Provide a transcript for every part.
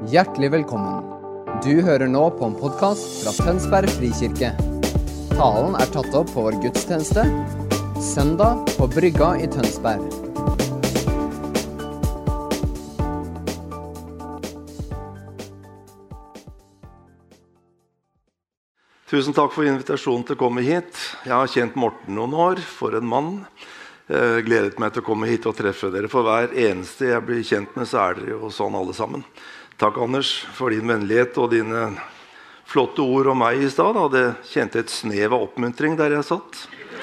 Hjertelig velkommen. Du hører nå på en podcast fra Tønsberg Frikirke. Talen tatt opp på vår gudstjeneste, søndag på Brygga i Tønsberg. Tusen takk for invitasjonen til å komme hit. Jeg har kjent Morten noen år, for en mann. Gledet meg til å komme hit og treffe dere. For hver eneste jeg blir kjent med, så dere jo sånn alle sammen. Takk, Anders, for din vennlighet og dine flotte ord om meg i stad. Det kjente et snev av oppmuntring der jeg satt.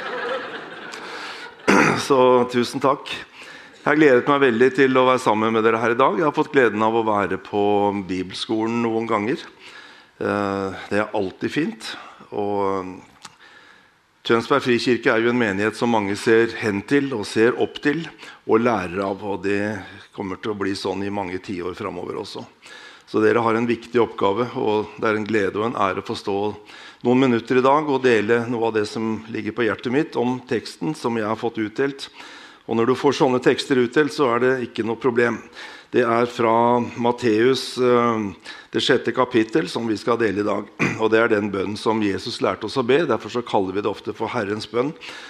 Så tusen takk. Jeg har gledet meg veldig til å være sammen med dere her i dag. Jeg har fått gleden av å være på Bibelskolen noen ganger. Det alltid fint. Og Tønsberg Frikirke jo en menighet som mange ser hen til og ser opp til og lærer av, og det kommer til å bli sånn i mange tiår fremover også. Så dere har en viktig oppgave, og det en glede og en ære å få stå noen minutter i dag og dele noe av det som ligger på hjertet mitt om teksten som jeg har fått utdelt. Og når du får sånne tekster utdelt, så det ikke noe problem. Det fra Matteus, det 6. kapittel, som vi skal dele i dag. Og det den bønnen som Jesus lærte oss å be. Derfor så kaller vi det ofte for Herrens bønn.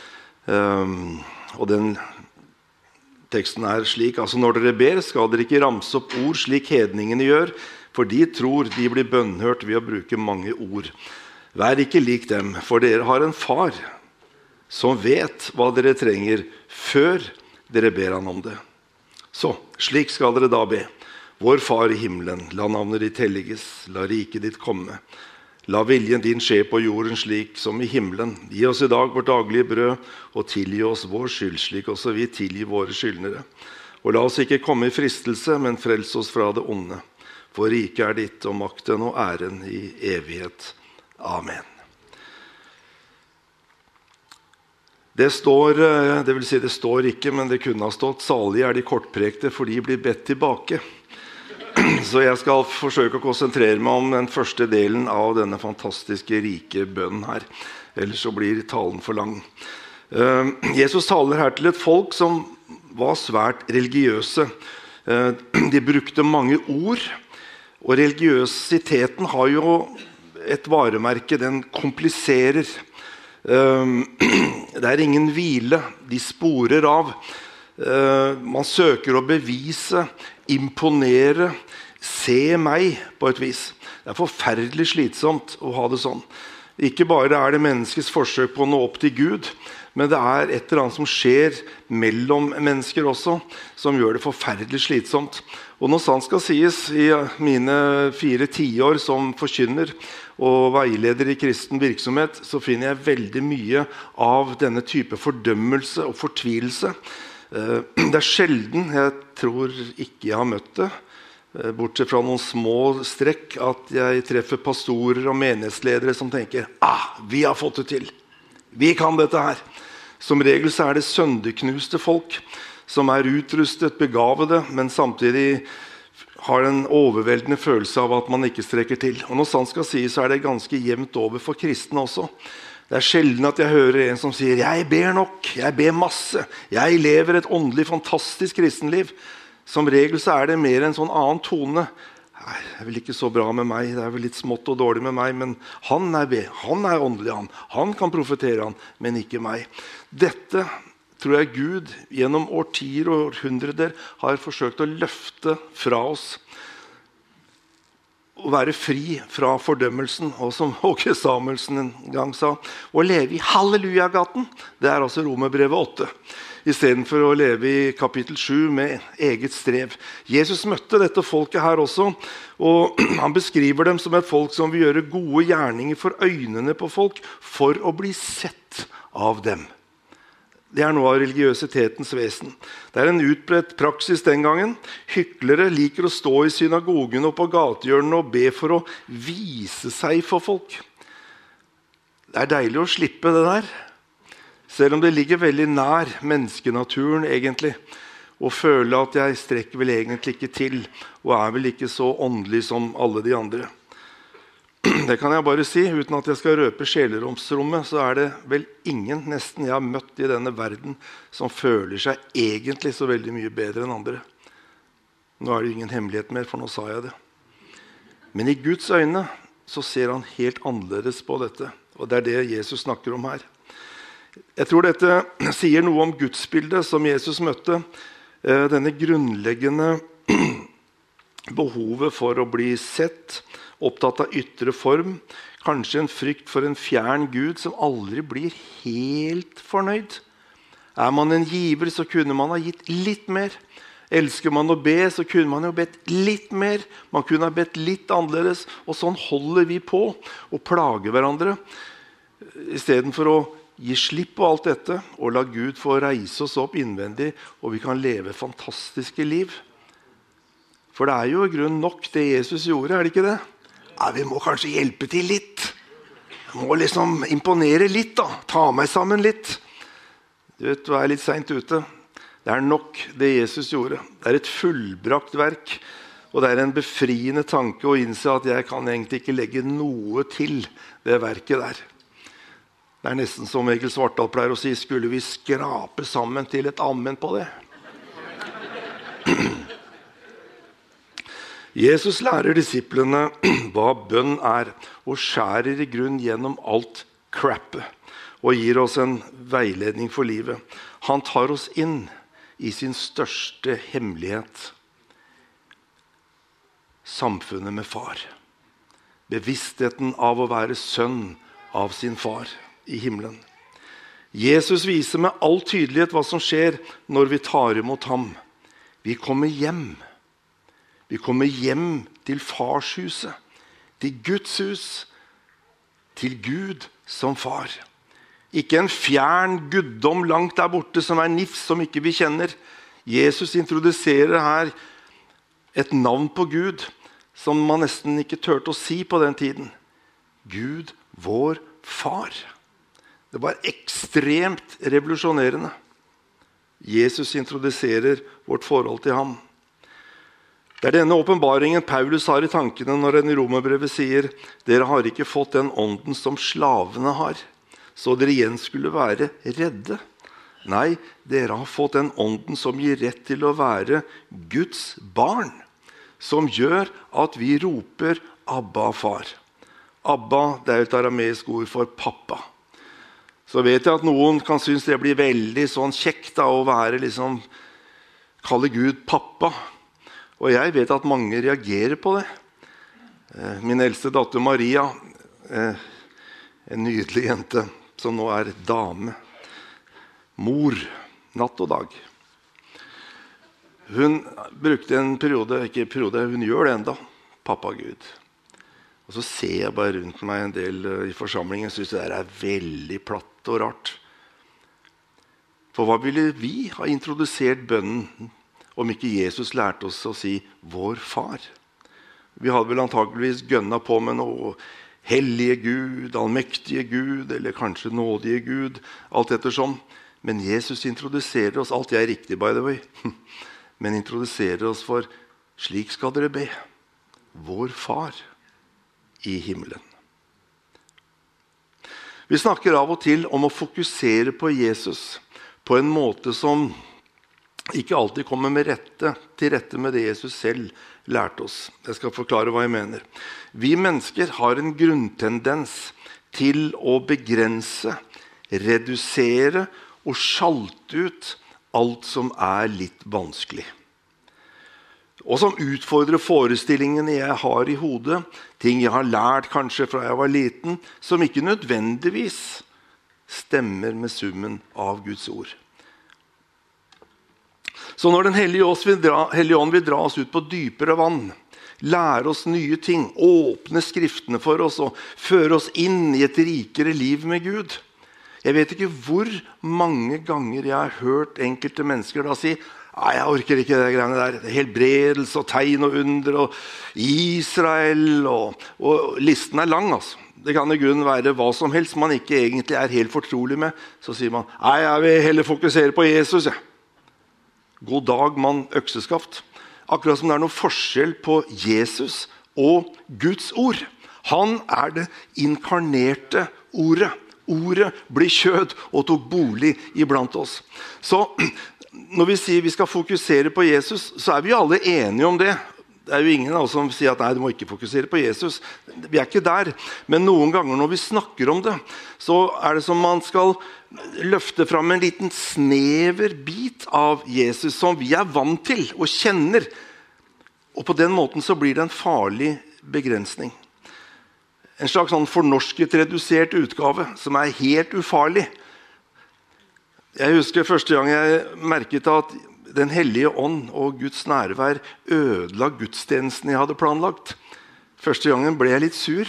Og den teksten slik, altså når dere ber, skal dere ikke ramse opp ord slik hedningene gjør, for de tror de blir bønnhørt ved å bruke mange ord. Vær ikke lik dem, for dere har en far som vet hva dere trenger før dere ber han om det. Så, slik skal dere da be. Vår far i himmelen, la navnet ditt helliges, la riket ditt komme. La viljen din skje på jorden slik som i himmelen. Gi oss i dag vårt daglige brød, og tilgi oss vår skyld, slik også vi tilgir våre skyldnere. Og la oss ikke komme i fristelse, men frels oss fra det onde. For riket ditt, og makten og æren i evighet. Amen. Det står, det vil si det står ikke, men det kunne ha stått, salige de kortprekte, for de blir bedt tilbake. Så jeg skal forsøke å konsentrere meg om den første delen av denne fantastiske rike bønnen her. Ellers så blir talen for lang. Jesus taler her til et folk som var svært religiøse. De brukte mange ord, og religiøsiteten har jo et varemerke, den kompliserer. Det ingen hvile, de sporer av. Man søker å bevise, imponere, se meg på et vis. Det forferdelig slitsomt å ha det sånn. Ikke bare det menneskets forsøk på å nå opp til Gud, men det et eller annet som skjer mellom mennesker også, som gjør det forferdelig slitsomt. Og når sant skal sies, i mine 4 tiår som forkynner og veileder i kristen virksomhet, så finner jeg veldig mye av denne type fordømmelse og fortvilelse. Det sjelden, jeg tror ikke jeg har møtt det, bortsett fra noen små strekk, at jeg treffer pastorer og menighetsledere som tenker, vi har fått det til. Vi kan dette her. Som regel så det søndeknuste folk som utrustet, begavede, men samtidig har en overveldende følelse av at man ikke strekker til. Og når sant skal sies, så det ganske jevnt over for kristne også. Det sjelden at jeg hører en som sier, jeg ber nok, jeg ber masse, jeg lever et åndelig fantastisk kristenliv. Som regel så det mer en sånn annen tone. Nei, det vel ikke så bra med meg, det vel litt smått og dårlig med meg, men han han åndelig, han kan profetere han, men ikke meg. Dette tror jeg Gud gjennom årtier og århundreder har forsøkt å løfte fra oss. Å være fri fra fordømmelsen, og som Åke Samuelsen en gang sa, å leve i halleluja-gaten, det altså Romerbrevet 8. I stedet for å leve i kapittel 7 med eget strev. Jesus møtte dette folket her også, og han beskriver dem som et folk som vil gjøre gode gjerninger for øynene på folk, for å bli sett av dem. Det noe av religiøsitetens vesen. Det en utbredt praksis den gangen. Hyklere liker å stå i synagogen og på gatehjørnene og be for å vise seg for folk. Det deilig å slippe det der. Selv om det ligger veldig nær menneskenaturen egentlig. Og føle at jeg strekker vel egentlig ikke til, og vel ikke så åndelig som alle de andre. Det kan jeg bare si, uten at jeg skal røpe sjeleromsrommet, så det vel ingen nesten jeg har møtt i denne verden som føler seg egentlig så veldig mye bedre enn andre. Nå det ingen hemmelighet mer, for nå sa jeg det. Men i Guds øyne så ser han helt annerledes på dette. Og det det Jesus snakker om her. Jeg tror dette sier noe om gudsbildet som Jesus møtte. Denne grunnleggende behovet for å bli sett, opptatt av ytre form, kanskje en frykt for en fjern Gud som aldri blir helt fornøyd. Man en giver, så kunne man ha gitt litt mer. Elsker man å be, så kunne man jo bedt litt mer. Man kunne ha bedt litt annerledes, og sånn holder vi på og plager hverandre. I stedet for å gi slipp på alt dette og la Gud få reise oss opp innvendig, og vi kan leve fantastiske liv. For det jo i grunnen nok det Jesus gjorde, det ikke det? Ja, vi må kanskje hjelpe til litt. Vi må liksom imponere litt da, ta meg sammen litt. Du vet, du litt sent ute. Det nok det Jesus gjorde. Det et fullbrakt verk, og det en befriende tanke å innse at jeg kan egentlig ikke legge noe til det verket der. Det nesten som Egil Svartdal pleier å si, skulle vi skrape sammen til et amen på det? Jesus lærer disiplene hva bønn og skjærer i grunn gjennom alt crappet, og gir oss en veiledning for livet. Han tar oss inn i sin største hemmelighet. Samfunnet med far. Bevisstheten av å være sønn av sin far i himmelen. Jesus viser med all tydelighet hva som skjer når vi tar imot ham. Vi kommer hjem. Vi kommer hjem til farshuset, til Guds hus, til Gud som far. Ikke en fjern guddom langt der borte som nifs som ikke vi kjenner. Jesus introduserer her et navn på Gud som man nesten ikke tørte å si på den tiden. Gud, vår far. Det var ekstremt revolusjonerende. Jesus introduserer vårt forhold til ham. Det denne åpenbaringen Paulus har i tankene når han i Romerbrevet sier «Dere har ikke fått den ånden som slavene har, så dere igjen skulle være redde. Nei, dere har fått den ånden som gir rett til å være Guds barn, som gjør at vi roper Abba, far». Abba, det et arameisk ord for pappa. Så vet jeg at noen kan synes det blir veldig sånn kjekt da, å være liksom, kalle Gud pappa. Og jeg vet at mange reagerer på det. Min eldste datter Maria, en nydelig jente, som nå dame. Mor, natt og dag. Hun brukte en periode, ikke en periode, hun gjør det enda, pappa Gud. Og så ser jeg bare rundt meg en del i forsamlingen, synes det veldig platt og rart. For hva ville vi ha introdusert bønnen om ikke Jesus lærte oss å si «vår far»? Vi hadde vel antageligvis gønna på med noe hellige Gud, allmektige Gud, eller kanskje nådige Gud, alt ettersom. Men Jesus introduserer oss, alt riktig by the way, men introduserer oss for «slik skal dere be, vår far i himmelen». Vi snakker av og til om å fokusere på Jesus på en måte som ikke alltid kommer til rette med det Jesus selv lærte oss. Jeg skal forklare hva jeg mener. Vi mennesker har en grunntendens til å begrense, redusere og sjalte ut alt som litt vanskelig. Og som utfordrer forestillingene jeg har i hodet, ting jeg har lært kanskje fra jeg var liten, som ikke nødvendigvis stemmer med summen av Guds ord. Så når Den hellige ånd vil dra oss ut på dypere vann, lære oss nye ting, åpne skriftene for oss og føre oss inn i et rikere liv med Gud. Jeg vet ikke hvor mange ganger jeg har hørt enkelte mennesker da si «Nei, jeg orker ikke det greiene der. Det helbredelse og tegn og under og Israel og listen lang altså. Det kan i grunnen være hva som helst man ikke egentlig helt fortrolig med. Så sier man «Nei, jeg vil heller fokusere på Jesus, ja». God dag, mann, økseskaft. Akkurat som det noe forskjell på Jesus og Guds ord. Han det inkarnerte ordet. Ordet ble kjød og tok bolig iblant oss. Så når vi sier vi skal fokusere på Jesus, så vi alle enige om det. Det jo ingen av oss som sier at nei, du må ikke fokusere på Jesus. Vi ikke der. Men noen ganger når vi snakker om det, så det som man skal løfte fram en liten snever bit av Jesus som vi vant til og kjenner. Og på den måten så blir det en farlig begrensning. En slags sånn fornorsket, redusert utgave som helt ufarlig. Jeg husker første gang jeg merket at Den hellige ånd og Guds nærvær ødela gudstjenesten jeg hadde planlagt. Første gangen ble jeg litt sur.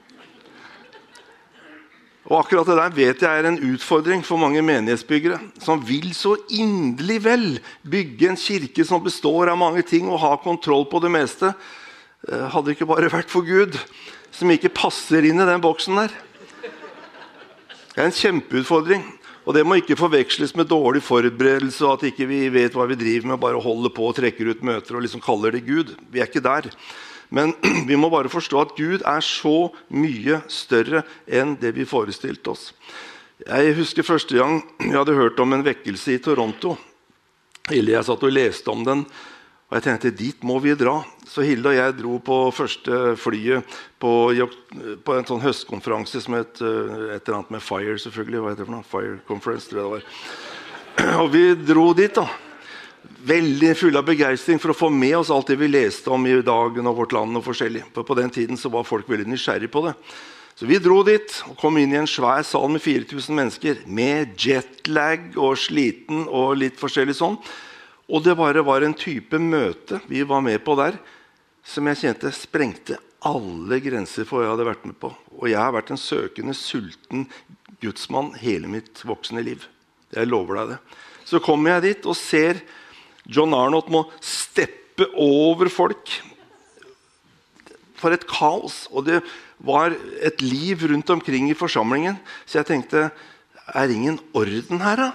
Og akkurat det der vet jeg en utfordring for mange menighetsbyggere som vil så inderlig vel bygge en kirke som består av mange ting og ha kontroll på det meste. Hadde det ikke bare vært for Gud som ikke passer inn i den boksen der. Det en kjempeutfordring. Og det må ikke forveksles med dårlig forberedelse og at ikke vi vet hva vi driver med, bare holder på og trekker ut møter og liksom kaller det Gud. Vi ikke der. Men vi må bare forstå at Gud så mye større enn det vi forestilte oss. Jeg husker første gang jeg hadde hørt om en vekkelse i Toronto. Hilde jeg satt og leste om den, og jeg tenkte, dit må vi dra. Så Hilde og jeg dro på første flyet på en sånn høstkonferanse som et eller annet med Fire, selvfølgelig. Hva heter det for noe? Fire Conference, tror jeg det var. Og vi dro dit da. Veldig full av begeistring for å få med oss alt det vi leste om i Dagen og Vårt Land og forskjellig. På den tiden så var folk veldig nysgjerrig på det. Så vi dro dit og kom inn i en svær sal med 4000 mennesker, med jetlag og sliten og litt forskjellig sånn. Og det bare var en type møte vi var med på der, som jeg kjente sprengte alle grenser for hva jeg hadde vært med på. Og jeg har vært en søkende, sulten gudsmann hele mitt voksne liv. Jeg lover deg det. Så kommer jeg dit og ser John Arnott må steppe over folk. For et kaos. Og det var et liv rundt omkring i forsamlingen. Så jeg tenkte, ingen orden her da?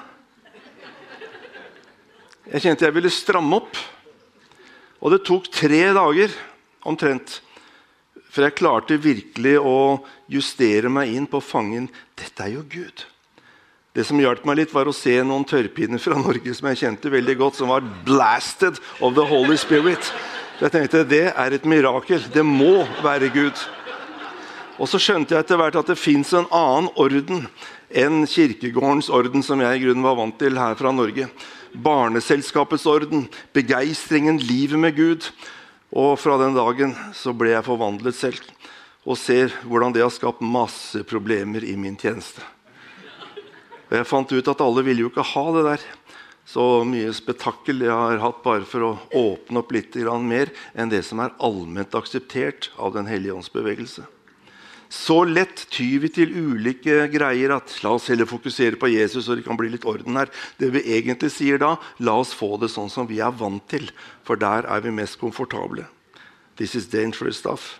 Jeg kjente jeg ville stramme opp. Og det tok 3 dager omtrent, for jeg klarte virkelig å justere meg inn på fangen. Dette jo Gud. Det som hjalp meg litt var å se noen tørrpinner fra Norge som jeg kjente veldig godt, som var blasted of the Holy Spirit. Jeg tenkte, det et mirakel. Det må være Gud. Og så skjønte jeg etter hvert at det finnes en annen orden enn kirkegårdens orden som jeg i grunnen var vant til her fra Norge. Barneselskapets orden, begeistringen, livet med Gud. Og fra den dagen så ble jeg forvandlet selv og ser hvordan det har skapt masse problemer i min tjeneste. Og jeg fant ut at alle ville jo ikke ha det der. Så mye spetakkel jeg har hatt bare for å åpne opp litt mer enn det som allment akseptert av den hellige ånds bevegelse. Så lett tyr vi til ulike greier at la oss heller fokusere på Jesus så det kan bli litt orden her. Det vi egentlig sier da, la oss få det sånn som vi vant til, for der vi mest komfortable. This is dangerous stuff.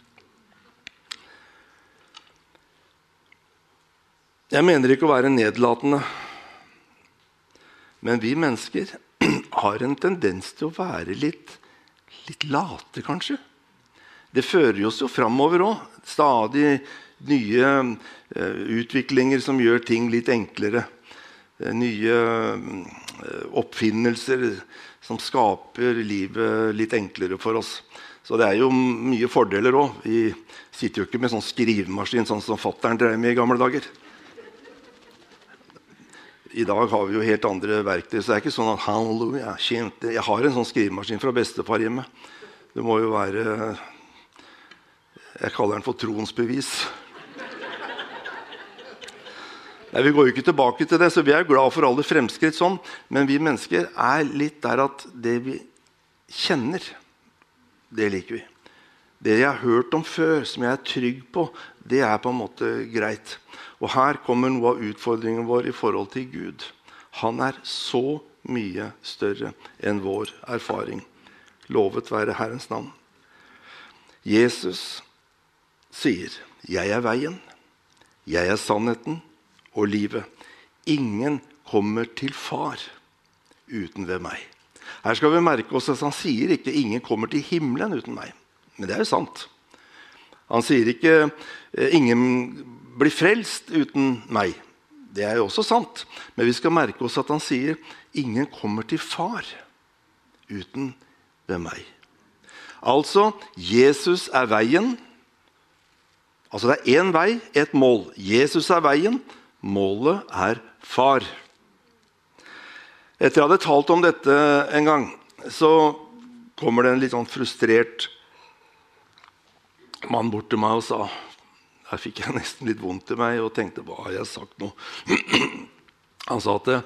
Jeg mener ikke å være nedlatende, men vi mennesker har en tendens til å være litt late kanskje. Det fører oss jo fremover også. Stadig nye utviklinger som gjør ting litt enklere. Nye oppfinnelser som skaper livet litt enklere for oss. Så det jo mye fordeler også. Vi sitter jo ikke med sånn skrivemaskin sånn som fatteren drev med i gamle dager. I dag har vi jo helt andre verktøy, så det ikke sånn at halleluja, jeg har en sånn skrivemaskin fra bestefar hjemme. Det må jo være... Jeg kaller den for tronsbevis. Nei, vi går jo ikke tilbake til det, så vi glad for alle fremskritt sånn, men vi mennesker litt der at det vi kjenner, det liker vi. Det jeg har hørt om før, som jeg trygg på, det på en måte greit. Og her kommer noe av utfordringen vår i forhold til Gud. Han så mye større enn vår erfaring. Lovet være Herrens navn. Jesus sier, jeg veien, jeg sannheten og livet. Ingen kommer til far uten ved meg. Her skal vi merke oss at han sier ikke, ingen kommer til himmelen uten meg. Men det jo sant. Han sier ikke, ingen blir frelst uten meg. Det jo også sant. Men vi skal merke oss at han sier, ingen kommer til far uten ved meg. Altså, Jesus veien. Altså, det en vei, et mål. Jesus veien, målet far. Etter jeg hadde talt om dette en gang, så kommer det en litt sånn frustrert mann bort til meg og sa, her fikk jeg nesten litt vondt i meg og tenkte, hva har jeg sagt nå? Han sa at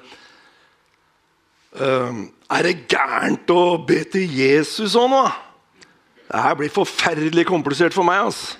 det gærent å be til Jesus sånn nå? Det her blir forferdelig komplisert for meg, altså.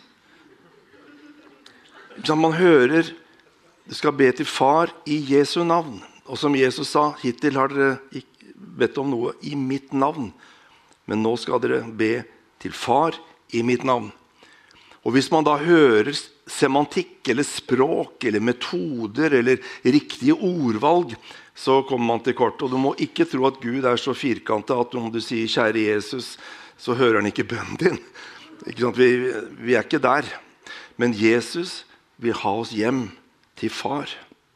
Man hører, du skal be til far i Jesu navn. Og som Jesus sa, hittil har dere ikke bedt om noe i mitt navn. Men nå skal dere be til far i mitt navn. Og hvis man da hører semantikk eller språk eller metoder eller riktige ordvalg, så kommer man til kort. Og du må ikke tro at Gud så firkantet at om du sier kjære Jesus, så hører han ikke bønnen din. Ikke sant? Vi ikke der. Men Jesus vil ha oss hjem til far.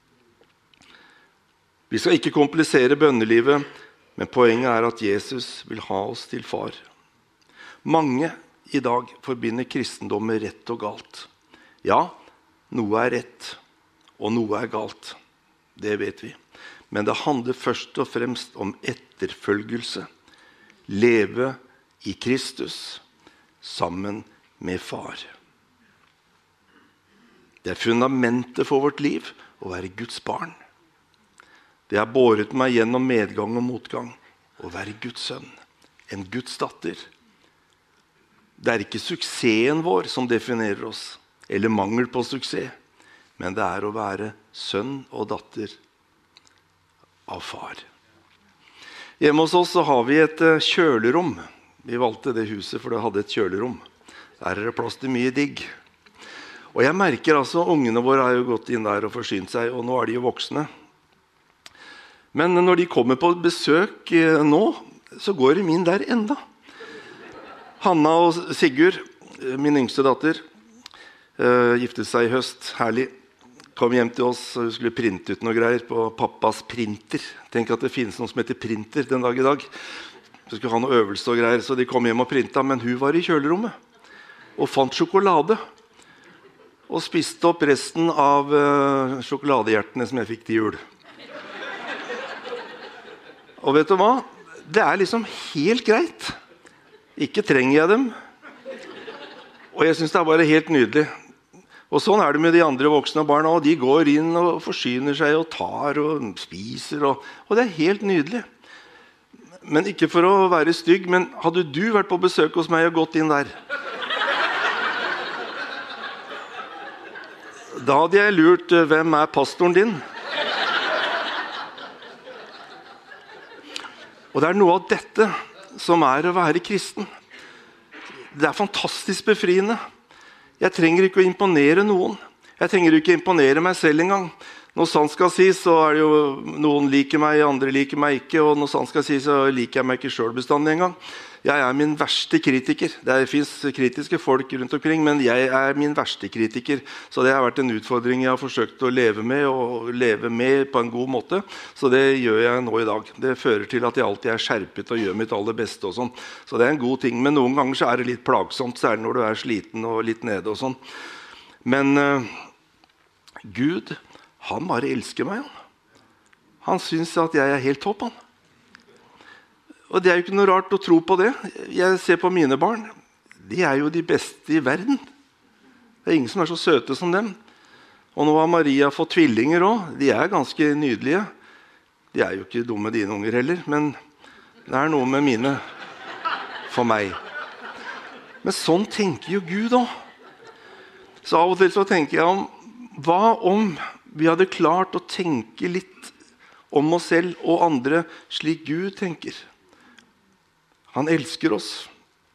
Vi skal ikke komplisere bønnelivet, men poenget at Jesus vil ha oss til far. Mange i dag forbinder kristendom med rett og galt. Ja, noe rett, og noe galt. Det vet vi. Men det handler først og fremst om etterfølgelse. Leve i Kristus sammen med far. Det fundamentet for vårt liv å være Guds barn. Det har båret meg gjennom medgang og motgang å være Guds sønn, en Guds datter. Det ikke suksessen vår som definerer oss, eller mangel på suksess, men det å være sønn og datter av far. Hjemme hos oss så har vi et kjølerom. Vi valgte det huset for det hadde et kjølerom. Der det plass til mye digg. Og jeg merker altså, ungene våre har jo gått inn der og forsynt seg, og nå de jo voksne. Men når de kommer på besøk nå, så går de inn der enda. Hanna og Sigurd, min yngste datter, giftet seg i høst, herlig. Kom hjem til oss, og hun skulle printe ut noe greier på pappas printer. Tenk at det finnes noe som heter printer den dag i dag. Så skulle ha noe øvelse og greier, så de kom hjem og printa, men hun var i kjølerommet og fant sjokolade. Og spiste opp resten av sjokoladehjertene som jeg fikk til jul. Og vet du hva? Det liksom helt greit. Ikke trenger jeg dem. Og jeg synes det bare helt nydelig. Og sånn det med de andre voksne barna. Og de går inn og forsyner seg og tar og spiser. Og det helt nydelig. Men ikke for å være stygg, men hadde du vært på besøk hos meg og gått inn der? Da hadde jeg lurt, hvem pastoren din? Og det noe av dette som å være kristen. Det fantastisk befriende. Jeg trenger ikke å imponere noen. Jeg trenger ikke å imponere meg selv engang. Når sant skal sies, så det jo noen liker meg, andre liker meg ikke, og når sant skal sies, så liker jeg meg ikke selv bestandig engang. Jeg min verste kritiker. Det finnes kritiske folk rundt omkring, men jeg min verste kritiker. Så det har vært en utfordring jeg har forsøkt å leve med, og leve med på en god måte. Så det gjør jeg nå i dag. Det fører til at jeg alltid skjerpet og gjør mitt aller beste og sånn. Så det en god ting, men noen ganger så det litt plagsomt, særlig når du sliten og litt nede og sånn. Men Gud, han bare elsker meg. Han synes at jeg helt topp, han. Og det jo ikke noe rart å tro på det. Jeg ser på mine barn. De jo de beste i verden. Det ingen som så søte som dem. Og nå har Maria fått tvillinger også. De ganske nydelige. De jo ikke dumme dine unger heller, men det noe med mine for meg. Men sånn tenker jo Gud også. Så av og til så tenker jeg hva om vi hadde klart å tenke litt om oss selv og andre slik Gud tenker? Han elsker oss.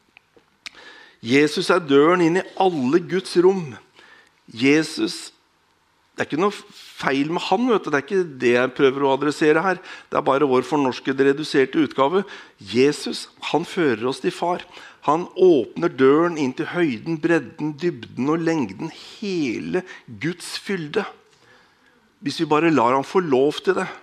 Jesus døren inn i alle Guds rom. Jesus, det ikke noe feil med han, vet du. Det ikke det jeg prøver å adressere her. Det bare vår fornorskede reduserte utgave. Jesus, han fører oss til far. Han åpner døren inn til høyden, bredden, dybden og lengden. Hele Guds fylde. Hvis vi bare lar han få lov til det.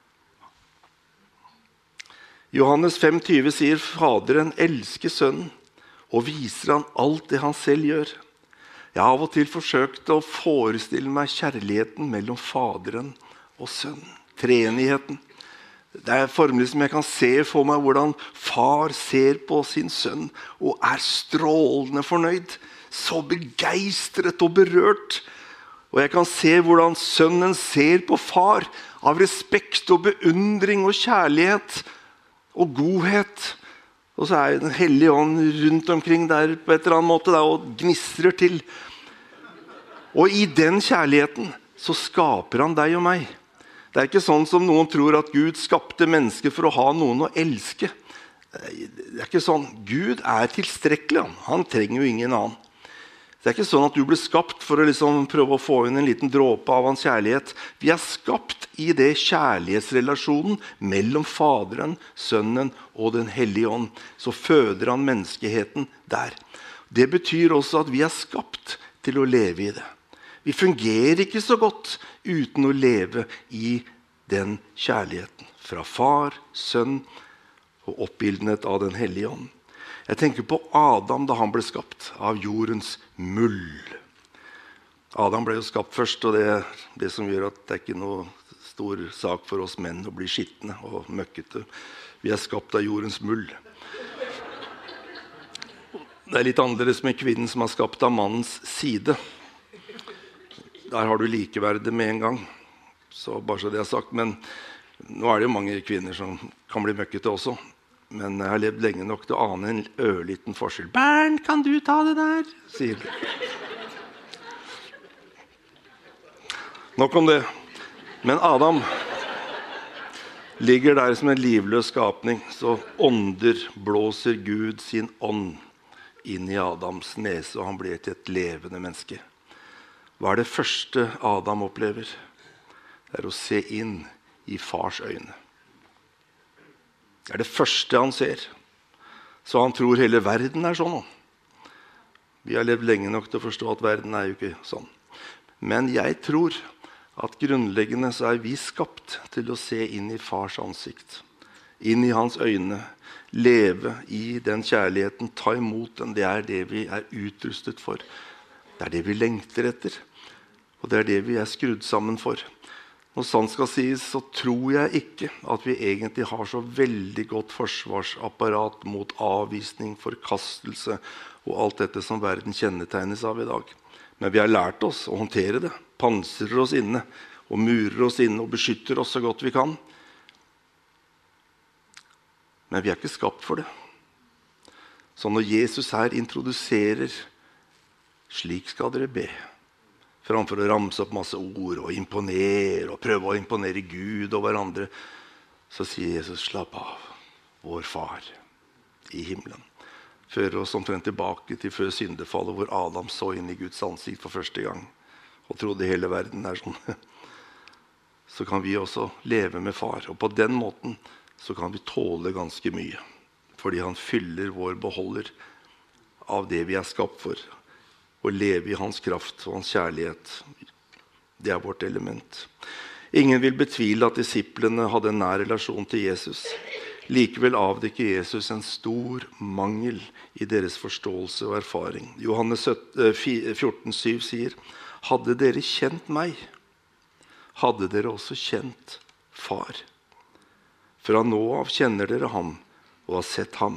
Johannes 5,20 sier, Faderen elsker sønnen og viser han alt det han selv gjør. Jeg har av og til forsøkt å forestille meg kjærligheten mellom Faderen og Sønnen. Treenigheten. Det formelig som jeg kan se for meg hvordan far ser på sin sønn og strålende fornøyd, så begeistret og berørt. Og jeg kan se hvordan sønnen ser på far av respekt og beundring og kjærlighet og godhet. Og så Den hellige ånd rundt omkring der på et eller annet måte og gnistrer til. Og i den kjærligheten så skaper han deg og meg. Det ikke sånn som noen tror at Gud skapte mennesker for å ha noen å elske. Det ikke sånn. Gud tilstrekkelig. Han trenger jo ingen annen. Det ikke sånn at du ble skapt for å prøve å få inn en liten dråpe av hans kjærlighet. Vi skapt i det kjærlighetsrelasjonen mellom Faderen, Sønnen og den hellige ånd. Så føder han menneskeheten der. Det betyr også at vi skapt til å leve i det. Vi fungerer ikke så godt uten å leve i den kjærligheten. Fra far, sønn og oppildnet av den hellige ånd. Jeg tenker på Adam da han ble skapt av jordens mull. Adam ble jo skapt først, og det som gjør at det ikke noe stor sak for oss menn å bli skittende og møkkete. Vi skapt av jordens mull. Det litt annerledes med kvinnen som skapt av mannens side. Der har du likeverdet med en gang. Så bare så det sagt. Men nå det jo mange kvinner som kan bli møkkete også. Men jeg har levd lenge nok til å ane en ørliten forskjell. Bernt, kan du ta det der? Sier du. Nok om det. Men Adam ligger der som en livløs skapning. Så blåser Gud sin ånd inn i Adams nese, og han blir til et levende menneske. Hva det første Adam opplever? Det å se inn i fars øyne. Det det første han ser. Så han tror hele verden sånn. Vi har levd lenge nok til å forstå at verden jo ikke sånn. Men jeg tror at grunnleggende så vi skapt til å se inn i fars ansikt. Inn i hans øyne. Leve i den kjærligheten. Ta imot den. Det det vi utrustet for. Det det vi lengter etter. Og det det vi skrudd sammen for. Når sant skal sies, så tror jeg ikke at vi egentlig har så veldig godt forsvarsapparat mot avvisning, forkastelse og alt dette som verden kjennetegnes av i dag. Men vi har lært oss å håndtere det, pansrer oss inne og murer oss inne og beskytter oss så godt vi kan. Men vi ikke skapt for det. Så når Jesus her introduserer, slik skal dere be, framfor å ramse opp masse ord og imponere og prøve å imponere Gud og hverandre, så sier Jesus, slapp av, vår far i himmelen. Fører oss omtrent tilbake til før syndefallet, hvor Adam så inn i Guds ansikt for første gang og trodde hele verden sånn. Så kan vi også leve med far, og på den måten så kan vi tåle ganske mye, fordi han fyller vår beholder av det vi skapt for. Å leve i hans kraft og hans kjærlighet. Det vårt element. Ingen vil betvile at disiplene hadde en nær relasjon til Jesus. Likevel avdekker Jesus en stor mangel i deres forståelse og erfaring. Johannes 14,7 sier, hadde dere kjent meg, hadde dere også kjent far. Fra nå av kjenner dere ham og har sett ham.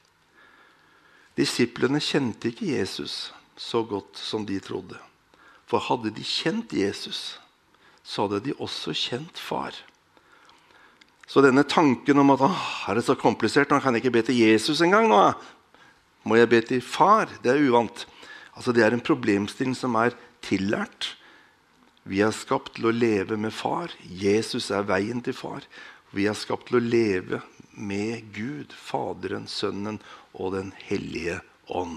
Disiplene kjente ikke Jesus så godt som de trodde. For hadde de kjent Jesus, så hadde de også kjent far. Så denne tanken om at det så komplisert, nå kan jeg ikke be til Jesus en gang, nå må jeg be til far, det uvant. Altså det en problemstilling som tillært. Vi skapt til å leve med far. Jesus veien til far. Vi skapt til å leve med Gud, Faderen, Sønnen og den hellige ånd.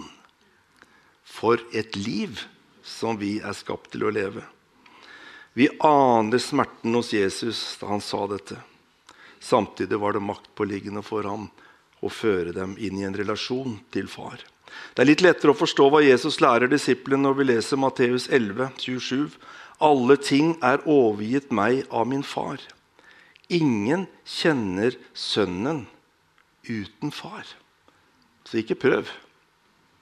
For et liv som vi skapt til å leve. Vi aner smerten hos Jesus da han sa dette. Samtidig var det maktpåliggende for ham å føre dem inn i en relasjon til far. Det litt lettere å forstå hva Jesus lærer disiplene når vi leser Matteus 11:27. Alle ting overgitt meg av min far. Ingen kjenner sønnen uten far. Så ikke prøv.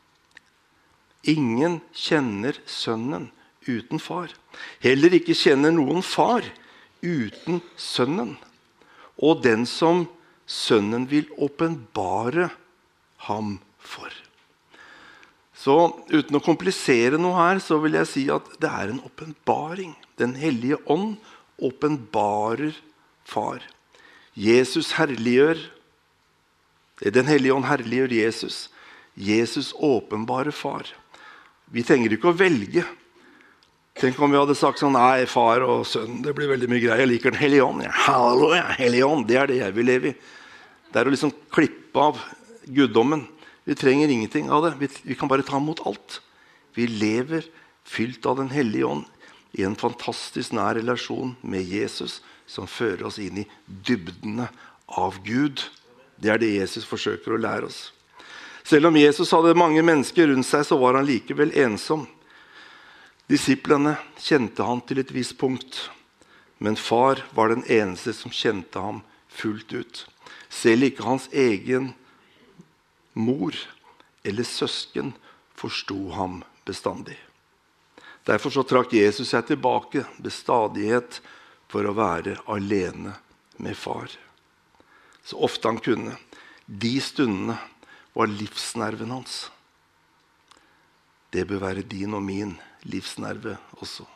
Ingen kjenner sønnen uten far. Heller ikke kjenner noen far uten sønnen. Og den som sønnen vil åpenbare ham for. Så uten å komplisere noe her, så vil jeg si at det er en åpenbaring. Den hellige ånd åpenbarer far. Jesus herliggjør. Den hellige ånd herliggjør Jesus. Jesus åpenbarer far. Vi trenger ikke å velge. Tenk om vi hadde sagt sånn, nei, far og sønn, det blir veldig mye greier. Jeg liker den hellige ånd. Halleluja, hellige ånd, det er det jeg vil leve i. Det er å liksom klippe av guddommen. Vi trenger ingenting av det. Vi kan bare ta imot alt. Vi lever fylt av den hellige ånd i en fantastisk nær relasjon med Jesus, som fører oss inn i dybdene av Gud. Det er det Jesus forsøker å lære oss. Selv om Jesus hadde mange mennesker rundt seg, så var han likevel ensom. Disiplene kjente han til et visst punkt, men far var den eneste som kjente ham fullt ut. Selv ikke hans egen mor eller søsken forsto ham bestandig. Derfor så trakk Jesus seg tilbake bestadighet for å være alene med far. Så ofte han kunne. De stundene var livsnerven hans. Det bør være din og min livsnerve også.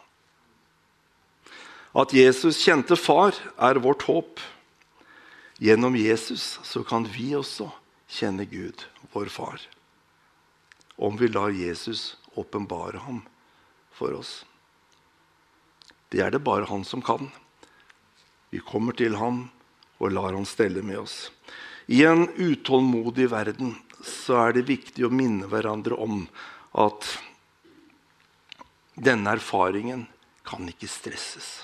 At Jesus kjente far er vårt håp. Gjennom Jesus så kan vi også kjenne Gud, vår far. Om vi lar Jesus åpenbare ham for oss. Det er det bare han som kan. Vi kommer til ham og lar han stelle med oss. I en utålmodig verden så er det viktig å minne hverandre om at denne erfaringen kan ikke stresses.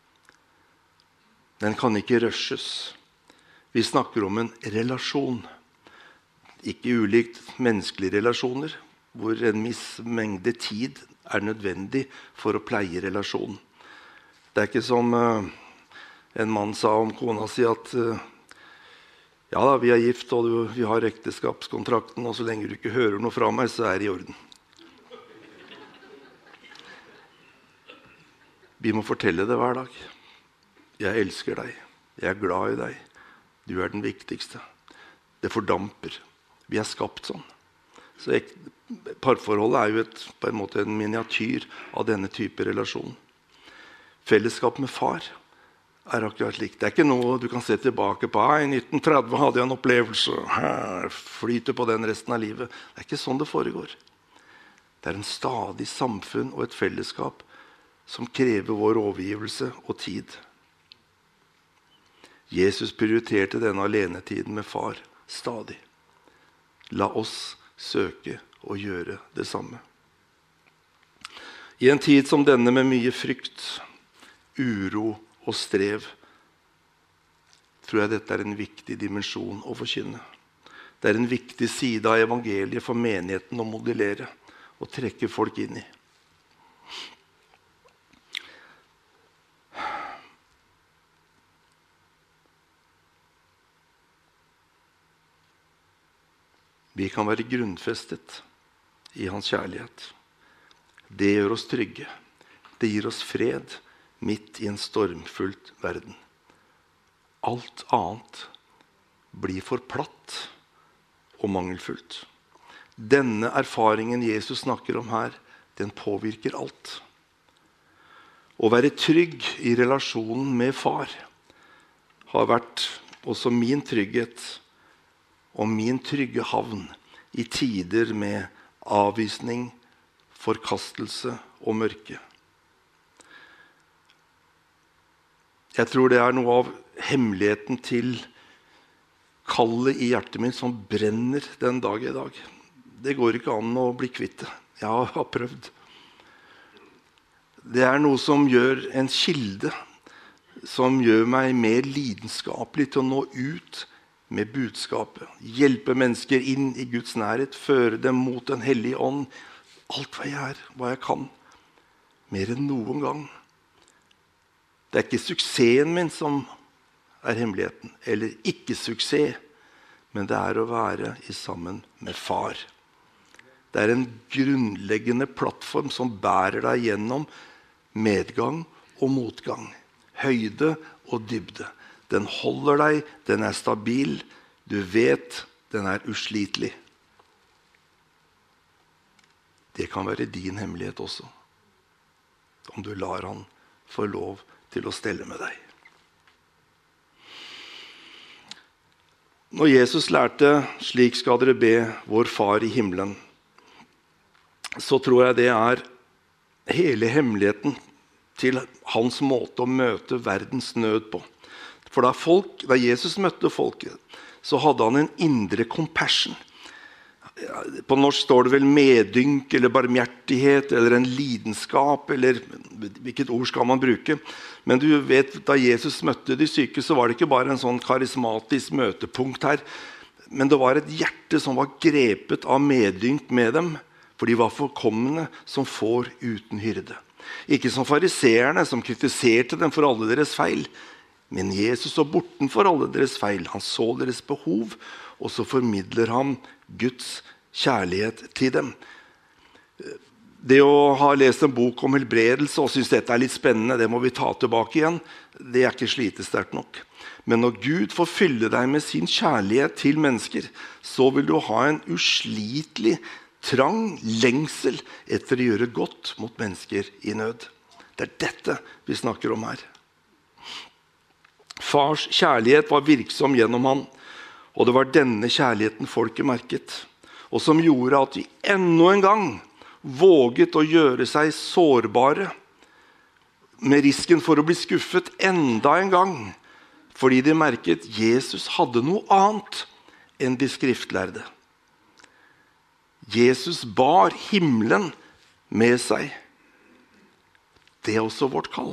Den kan ikke rushes. Vi snakker om en relasjon. Ikke ulikt menneskelige relasjoner, hvor en viss mengde tid er nødvendig for å pleie relasjonen. Det er ikke som en mann sa om kona si at ja da, vi er gift og vi har ekteskapskontrakten, og så lenge du ikke hører noe fra meg, så er det i orden. Vi må fortelle det hver dag. Jeg elsker deg. Jeg er glad i deg. Du er den viktigste. Det fordamper. Vi er skapt sånn. Så parforholdet er jo på en måte en miniatyr av denne type relasjon. Fellesskap med far er akkurat likt. Det er ikke noe du kan se tilbake på. I 1930 hadde jeg en opplevelse. Flyter på den resten av livet. Det er ikke sånn det foregår. Det er en stadig samfunn og et fellesskap som krever vår overgivelse og tid. Jesus prioriterte denne alenetiden med far stadig. La oss søke å gjøre det samme. I en tid som denne med mye frykt, uro og strev, tror jeg dette er en viktig dimensjon å forkynne. Det er en viktig side av evangeliet for menigheten å modellere og trekke folk inn i. Vi kan være grunnfestet i hans kjærlighet. Det gjør oss trygge. Det gir oss fred midt i en stormfullt verden. Alt annet blir for platt og mangelfullt. Denne erfaringen Jesus snakker om her, den påvirker alt. Å være trygg i relasjonen med far har vært også min trygghet og min trygge havn i tider med avvisning, forkastelse og mørke. Jeg tror det er noe av hemmeligheten til kallet i hjertet mitt som brenner den dag i dag. Det går ikke an å bli kvitt det. Jeg har prøvd. Det er noe som gjør en kilde, som gjør meg mer lidenskapelig til å nå ut med budskapet. Hjelpe mennesker inn i Guds nærhet, føre dem mot den hellige ånd. Alt hva jeg er, hva jeg kan. Mer enn noen gang. Det er ikke suksessen min som er hemmeligheten, eller ikke suksess, men det er å være sammen med far. Det er en grunnleggende plattform som bærer deg gjennom medgang og motgang, høyde og dybde. Den holder deg, den er stabil, du vet den er uslitelig. Det kan være din hemmelighet også, om du lar han få lov til å stelle med deg. Når Jesus lærte «Slik skal dere be vår far i himmelen», så tror jeg det er hele hemmeligheten til hans måte å møte verdens nød på. For da Jesus møtte folket, så hadde han en indre compassion. På norsk står det vel medynk, eller barmhjertighet, eller en lidenskap, eller hvilket ord skal man bruke. Men du vet, da Jesus møtte de syke, så var det ikke bare en sånn karismatisk møtepunkt her, men det var et hjerte som var grepet av medynk med dem, for de var forkomne som får uten hyrde. Ikke som fariseerne som kritiserte dem for alle deres feil, men Jesus så bortenfor alle deres feil. Han så deres behov, og så formidler han Guds kjærlighet til dem. Det å ha lest en bok om helbredelse og synes dette er litt spennende, det må vi ta tilbake igjen, det er ikke slitesterkt nok. Men når Gud får fylle deg med sin kjærlighet til mennesker, så vil du ha en uslitelig trang lengsel etter å gjøre godt mot mennesker i nød. Det er dette vi snakker om her. Fars kjærlighet var virksom gjennom han, og det var denne kjærligheten folket merket, og som gjorde at de enda en gang våget å gjøre seg sårbare, med risken for å bli skuffet enda en gang, fordi de merket Jesus hadde noe annet enn de skriftlærde. Jesus bar himmelen med seg. Det er også vårt kall.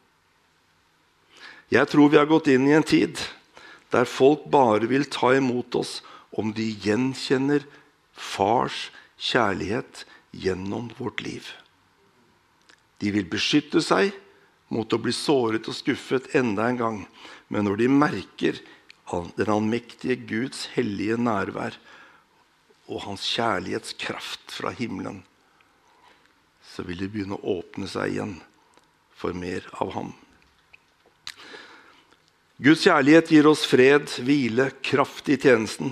Jeg tror vi har gått inn i en tid der folk bare vil ta imot oss om de gjenkjenner fars kjærlighet gjennom vårt liv. De vil beskytte seg mot å bli såret og skuffet enda en gang, men når de merker den allmektige Guds hellige nærvær og hans kjærlighetskraft fra himmelen, så vil de begynne å åpne seg igjen for mer av ham. Guds kjærlighet gir oss fred, hvile, kraft i tjenesten.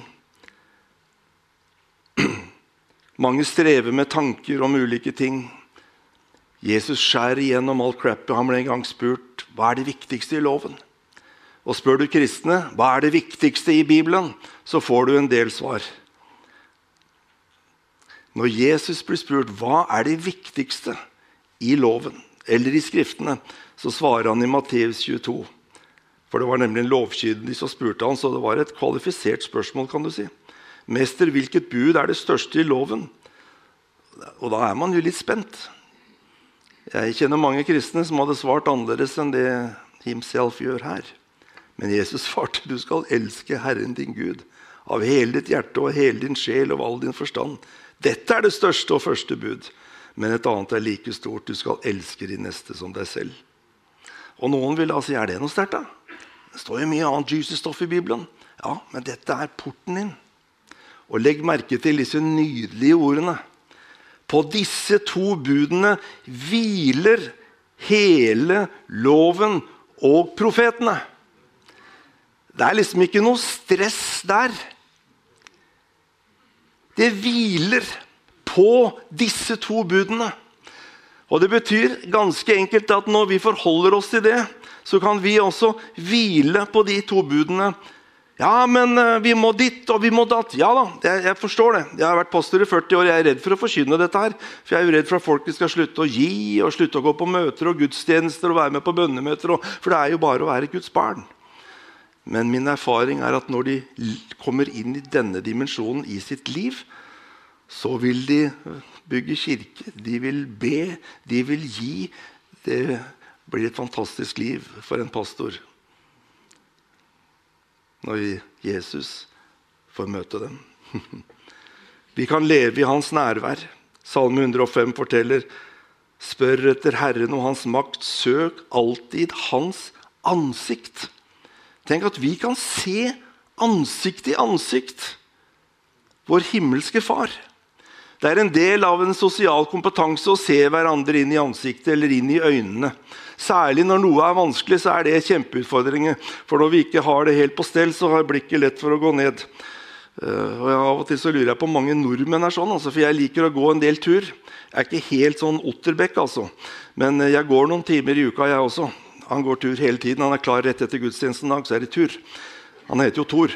Mange strever med tanker om ulike ting. Jesus skjærer igjennom all crappet. Han ble en gang spurt, hva er det viktigste i loven? Og spør du kristne, hva er det viktigste i Bibelen? Så får du en del svar. Når Jesus blir spurt, hva er det viktigste i loven, eller i skriftene, så svarer han i Matteus 22. For det var nemlig en lovkyndig som spurte han, så det var et kvalifisert spørsmål, kan du si. Mester, hvilket bud er det største i loven? Og da er man jo litt spent. Jeg kjenner mange kristne som hadde svart annerledes enn det himself gjør her. Men Jesus svarte, du skal elske Herren din Gud, av hele ditt hjerte og hele din sjel og all din forstand. Dette er det største og første bud. Men et annet er like stort, du skal elske din neste som deg selv. Og noen vil da si, er det noe sterkt da? Det står jo mye annet juicy stoff i Bibelen. Ja, men dette er porten din. Og legg merke til disse nydelige ordene. På disse to budene hviler hele loven og profetene. Det er liksom ikke noe stress der. Det hviler på disse to budene. Og det betyr ganske enkelt at når vi forholder oss til det, så kan vi også hvile på de to budene. Ja, men vi må ditt og vi må datt. Ja da, jeg forstår det. Jeg har vært pastor i 40 år, jeg er redd for å forkynne dette her. For jeg er jo redd for at folk skal slutte å gi, og slutte å gå på møter og gudstjenester, og være med på bønnemøter, for det er jo bare å være Guds barn. Men min erfaring er at når de kommer inn i denne dimensjonen i sitt liv, så vil de bygge kirke, de vil be, de vil gi. Det blir et fantastisk liv for en pastor når Jesus får møte dem. Vi kan leve i hans nærvær. Salme 105 forteller, spør etter Herren og hans makt, søk alltid hans ansikt. Tenk at vi kan se ansikt i ansikt vår himmelske far. Det en del av en sosial kompetanse å se hverandre inn i ansiktet eller inn i øynene. Særlig når noe vanskelig, så det kjempeutfordringer. For når vi ikke har det helt på stell, så har blikket lett for å gå ned. Og av og til så lurer jeg på mange nordmenn sånn, altså, for jeg liker å gå en del tur. Jeg ikke helt sånn Otterbekk, altså. Men jeg går noen timer i uka, jeg også. Han går tur hele tiden. Han klar rett etter gudstjenesten dag, så det tur. Han heter jo Tor.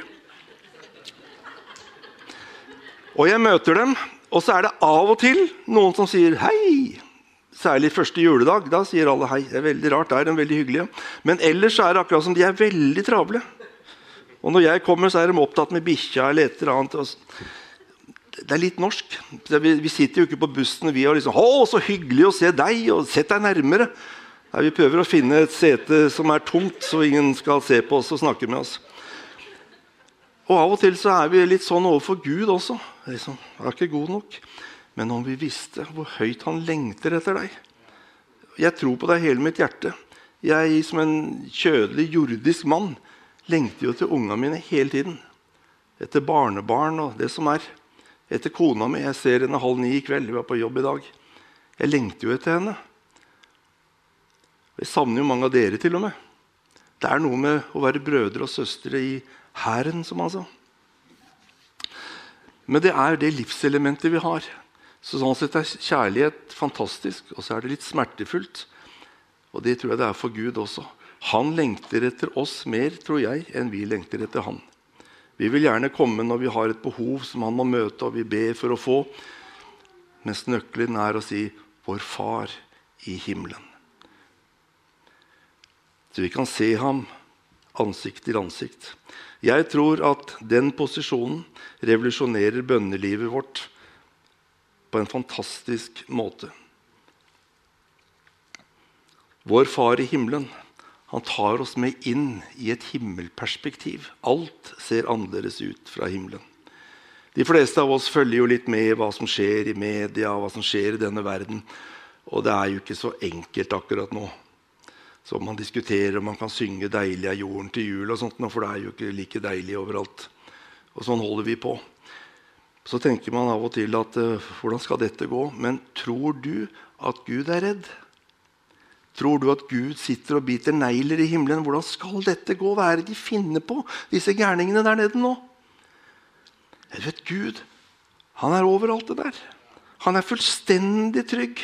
Og jeg møter dem, og så det av og til noen som sier hei. Særlig første juledag, da sier alle hei. Det veldig rart, det de veldig hyggelige. Men ellers så det akkurat som de veldig travle. Og når jeg kommer, så de opptatt med bikkja eller et eller annet. Det litt norsk. Vi sitter jo ikke på bussen, vi har liksom, så hyggelig å se deg, og sett deg nærmere. Vi prøver å finne et sete som tomt, så ingen skal se på oss og snakke med oss. Og av og til så vi litt sånn overfor Gud også. Liksom, ikke god nok. Men om vi visste hvor høyt han lengter etter deg. Jeg tror på deg hele mitt hjerte. Jeg som en kjødelig jordisk mann lengter jo til ungene mine hele tiden. Etter barnebarn og det som Etter kona mi. Jeg ser henne 8:30 i kveld. Vi var på jobb i dag. Jeg lengter jo etter henne. Jeg savner jo mange av dere til og med. Det noe med å være brødre og søstre i Herren, som han sa. Men det det livselementet vi har. Så sånn sett kjærlighet fantastisk, og så det litt smertefullt. Og det tror jeg det for Gud også. Han lengter etter oss mer, tror jeg, enn vi lengter etter han. Vi vil gjerne komme når vi har et behov som han må møte, og vi ber for å få. Mens nøkkelen å si, vår far i himmelen. Så vi kan se ham ansikt til ansikt. Jeg tror at den posisjonen revolusjonerer bønnelivet vårt på en fantastisk måte. Vår far i himmelen, han tar oss med inn i et himmelperspektiv. Alt ser annerledes ut fra himmelen. De fleste av oss følger jo litt med hva som skjer i media, hva som skjer i denne verden. Og det jo ikke så enkelt akkurat nå. Så man diskuterer, man kan synge 'Deilig jorden til jul' og sånt, for det jo ikke like deilig overalt. Og sånn holder vi på. Så tenker man av og til at hvordan skal dette gå? Men tror du at Gud redd? Tror du at Gud sitter og biter negler i himmelen? Hvordan skal dette gå? Hva det de finner på, disse gærningene der nede nå? Jeg vet Gud, han over alt det der. Han fullstendig trygg.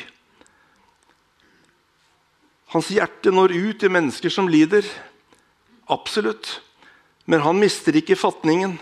Hans hjerte når ut til mennesker som lider. Absolutt. Men han mister ikke fatningen.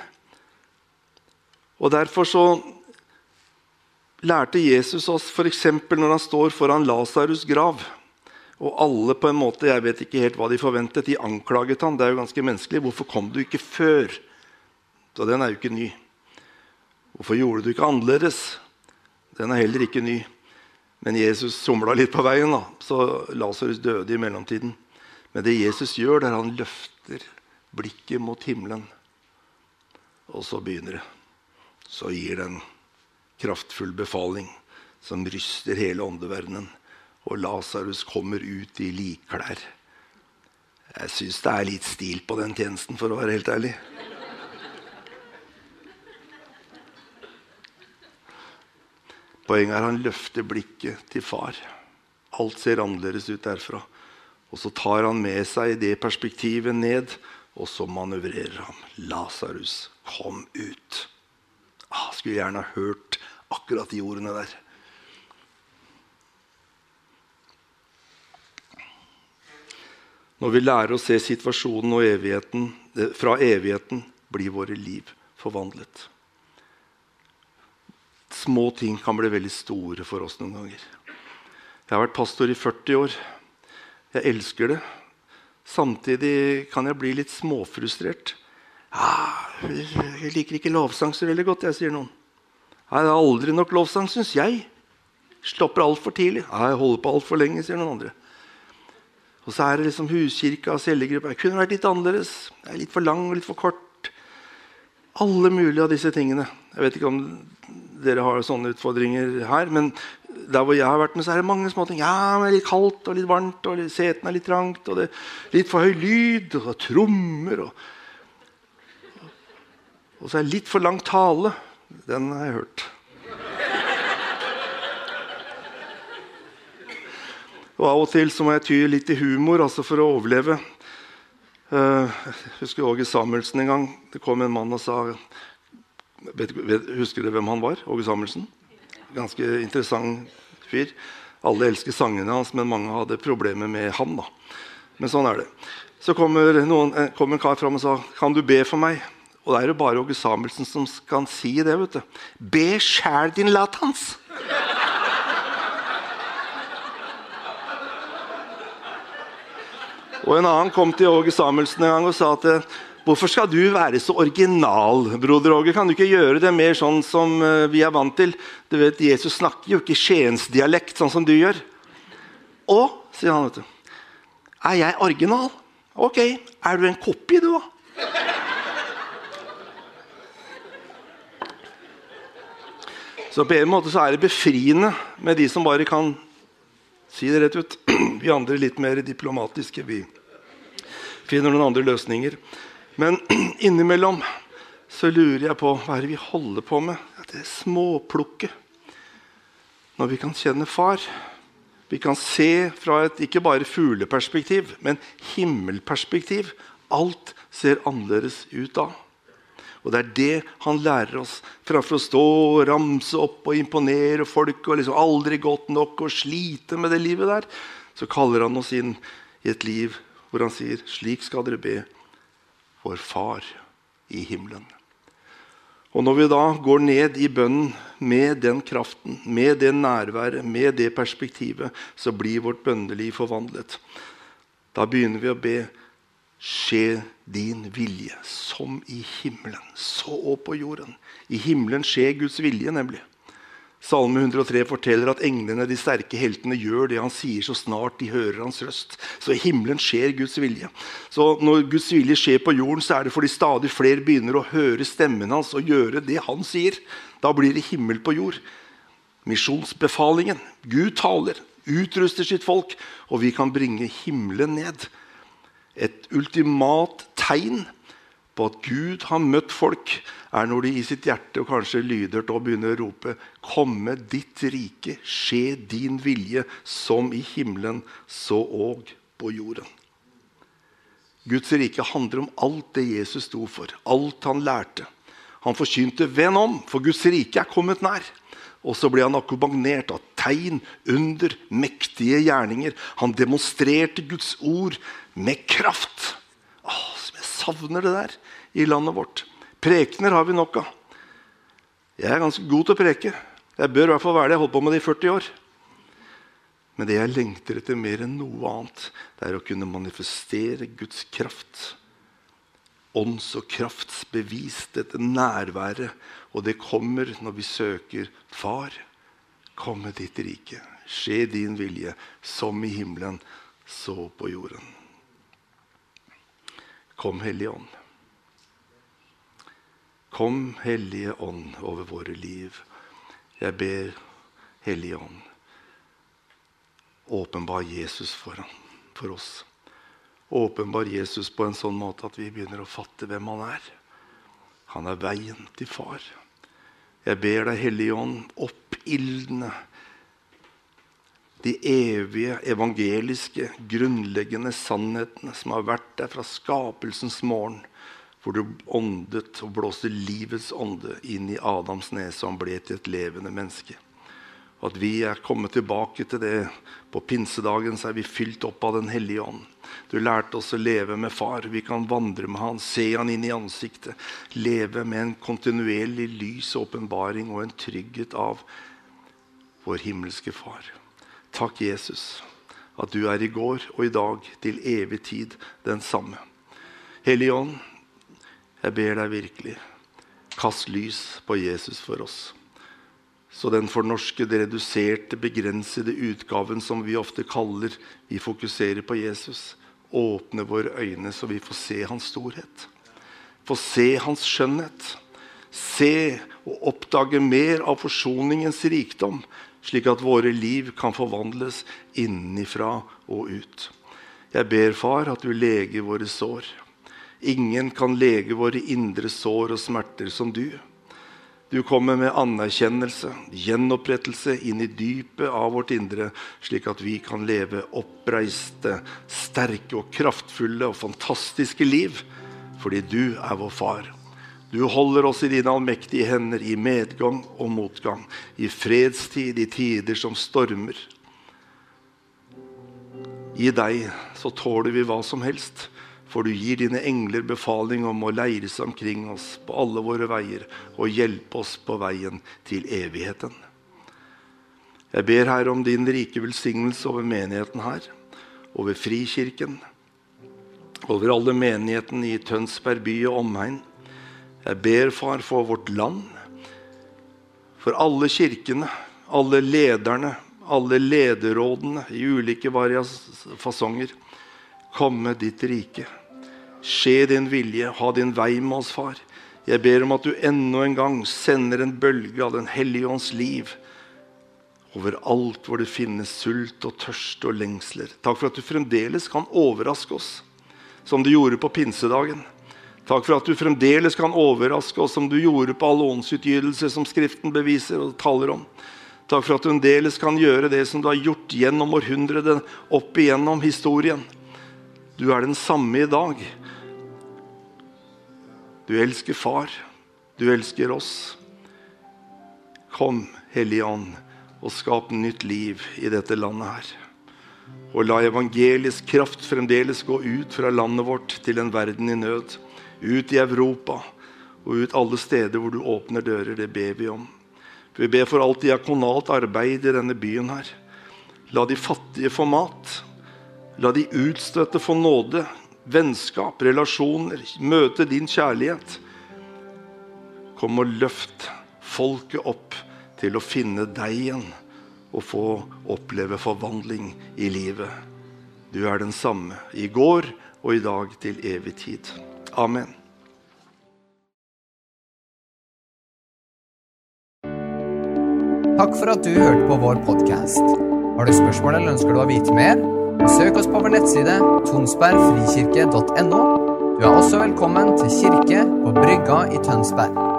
Og derfor så lærte Jesus oss for eksempel når han står foran Lazarus grav. Og alle på en måte, jeg vet ikke helt hva de forventet, de anklaget han. Det jo ganske menneskelig. Hvorfor kom du ikke før? Så den jo ikke ny. Hvorfor gjorde du ikke annerledes? Den heller ikke ny. Men Jesus somlet litt på veien, da. Så Lazarus døde i mellomtiden. Men det Jesus gjør, han løfter blikket mot himmelen. Og så begynner det. Så gir det en kraftfull befaling som ryster hele åndeverdenen. Og Lazarus kommer ut i likklær. Jeg synes det litt stil på den tjenesten, for å være helt ærlig. Poenget han løfter blikket til far. Alt ser annerledes ut derfra. Og så tar han med seg det perspektivet ned, og så manøvrerer han. Lazarus, kom ut. Skulle gjerne ha hørt akkurat de ordene der. Når vi lærer å se situasjonen og evigheten, fra evigheten blir våre liv forvandlet. Små ting kan bli veldig store for oss noen ganger. Jeg har vært pastor i 40 år. Jeg elsker det. Samtidig kan jeg bli litt småfrustrert. Jeg liker ikke lovsang så veldig godt, jeg sier noen. Det aldri nok lovsang, synes jeg. Slopper alt for tidlig. Jeg holder på alt for lenge, sier noen andre. Og så det liksom huskirka og cellegrupper. Jeg kunne vært litt annerledes. Jeg litt for lang og litt for kort. Alle mulige av disse tingene. Jeg vet ikke om dere har sånne utfordringer her, men der hvor jeg har vært med, så det mange små ting. Men det litt kaldt og litt varmt, og seten litt trangt, og det litt for høy lyd, og trommer, og så litt for lang tale. Den har jeg hørt. Og av og til så må jeg ty litt til humor, altså for å overleve. Jeg husker Åge Samuelsen en gang. Det kom en mann og sa, husker dere hvem han var? Åge Samuelsen? Ganske interessant fyr. Alle elsker sangene hans, men mange hadde problemer med han da. Men sånn det. Så kommer en kar frem og sa, kan du be for meg? Og det jo bare Åge Samuelsen som kan si det, vet du. Be skjær din latans! Og en annen kom til Åge Samuelsen en gang og sa at hvorfor skal du være så original, broder Åge? Kan du ikke gjøre det mer sånn som vi vant til? Du vet, Jesus snakker jo ikke Skiensdialekt sånn som du gjør. Og, sier han, vet du, jeg original? Ok, du en kopi du da? Så på en måte så det befriende med de som bare kan si det rett ut. Vi andre litt mer diplomatiske. Vi finner noen andre løsninger. Men innimellom så lurer jeg på hva det vi holder på med. Det småplukket. Når vi kan kjenne far. Vi kan se fra et ikke bare fugleperspektiv, men himmelperspektiv. Alt ser annerledes ut da. Og det det han lærer oss, framfor å stå og ramse opp og imponere folk, og liksom aldri godt nok og slite med det livet der, så kaller han oss inn i et liv hvor han sier, slik skal dere be vår far i himmelen. Og når vi da går ned i bønnen med den kraften, med det nærværet, med det perspektivet, så blir vårt bønneliv forvandlet. Da begynner vi å be, skje din vilje, som i himmelen, så og på jorden. I himmelen skjer Guds vilje, nemlig. Salme 103 forteller at englene, de sterke heltene, gjør det han sier så snart de hører hans røst. Så i himmelen skjer Guds vilje. Så når Guds vilje skjer på jorden, så det fordi stadig flere begynner å høre stemmen hans og gjøre det han sier. Da blir det himmel på jord. Misjonsbefalingen. Gud taler, utruster sitt folk, og vi kan bringe himmelen ned. Et ultimat tegn på at Gud har møtt folk når de i sitt hjerte og kanskje lydhørt og begynner å rope komme ditt rike, skje din vilje som i himmelen, så og på jorden. Guds rike handler om alt det Jesus sto for, alt han lærte. Han forkynte venn om, for Guds rike kommet nær. Og så ble han akkompagnert av tegn, under, mektige gjerninger. Han demonstrerte Guds ord med kraft. Som jeg savner det der i landet vårt. Prekener har vi nok av. Jeg ganske god til å preke. Jeg bør i hvert fall være det. Jeg holdt på med det i 40 år. Men det jeg lengter etter mer enn noe annet, det å kunne manifestere Guds kraft. Ånds- og kraftsbevis, dette nærværet, og det kommer når vi søker far, kom med ditt rike, skje din vilje, som i himmelen, så på jorden. Kom Hellige Ånd. Kom Hellige Ånd over våre liv. Jeg ber Hellige Ånd, åpenbar Jesus for oss. Åpenbar Jesus på en sånn måte at vi begynner å fatte hvem han Han veien til far. Jeg ber deg, Hellige Ånd, oppildne de evige, evangeliske, grunnleggende sannhetene som har vært der fra skapelsens morgen, hvor du åndet og blåste livets ånde inn i Adams nese, og han ble til et levende menneske. Og at vi kommet tilbake til det. På pinsedagen så vi fylt opp av den Hellige Ånd. Du lærte oss å leve med far. Vi kan vandre med han, se han inn i ansiktet. Leve med en kontinuerlig lys, åpenbaring og en trygghet av vår himmelske far. Takk Jesus, at du i går og i dag til evig tid den samme. Hellige Ånd, jeg ber deg virkelig, kast lys på Jesus for oss. Så den fornorskede, reduserte, begrensede utgaven som vi ofte kaller, vi fokuserer på Jesus. Åpne våre øyne så vi får se hans storhet. Få se hans skjønnhet. Se og oppdage mer av forsoningens rikdom, slik at våre liv kan forvandles innenfra og ut. Jeg ber far at du leger våre sår. Ingen kan lege våre indre sår og smerter som du. Du kommer med anerkjennelse, gjenopprettelse inn i dypet av vårt indre, slik at vi kan leve oppreiste, sterke og kraftfulle og fantastiske liv, fordi du vår far. Du holder oss i dine allmektige hender i medgang og motgang, i fredstid, i tider som stormer. I deg så tåler vi hva som helst, for du gir dine engler befaling om å leire seg omkring oss på alle våre veier og hjelpe oss på veien til evigheten. Jeg ber her om din rike velsignelse over menigheten her, over Frikirken, over alle menighetene i Tønsberg by og omegn. Jeg ber, far, for vårt land, for alle kirkene, alle lederne, alle lederrådene i ulike fasonger. Kom med ditt rike. Skje din vilje, ha din vei med oss, far. Jeg ber om at du enda en gang sender en bølge av den hellige ånds liv over alt hvor det finnes sult og tørst og lengsler. Takk for at du fremdeles kan overraske oss, som du gjorde på pinsedagen. Takk for at du fremdeles kan overraske oss som du gjorde på alle åndsutgytelser som Skriften beviser og taler om. Takk for at du fremdeles kan gjøre det som du har gjort gjennom århundrene, opp igjennom historien. Du den samme i dag. Du elsker far. Du elsker oss. Kom, Hellige Ånd, og skap nytt liv i dette landet her. Og la evangelisk kraft fremdeles gå ut fra landet vårt til en verden i nød. Ut i Europa, og ut alle steder hvor du åpner dører, det ber vi om. Vi ber for alt diakonalt arbeid i denne byen her. La de fattige få mat. La de utstøtte få nåde, vennskap, relasjoner, møte din kjærlighet. Kom og løft folket opp til å finne deg igjen, og få oppleve forvandling i livet. Du den samme i går og i dag til evig tid. Amen. Takk for at du hørte på vår podcast. Har du spørsmål eller ønsker du å vite mer? Søk oss på vår nettside tonsbergfrikirke.no. Du også velkommen til kirke på Brygga i Tønsberg.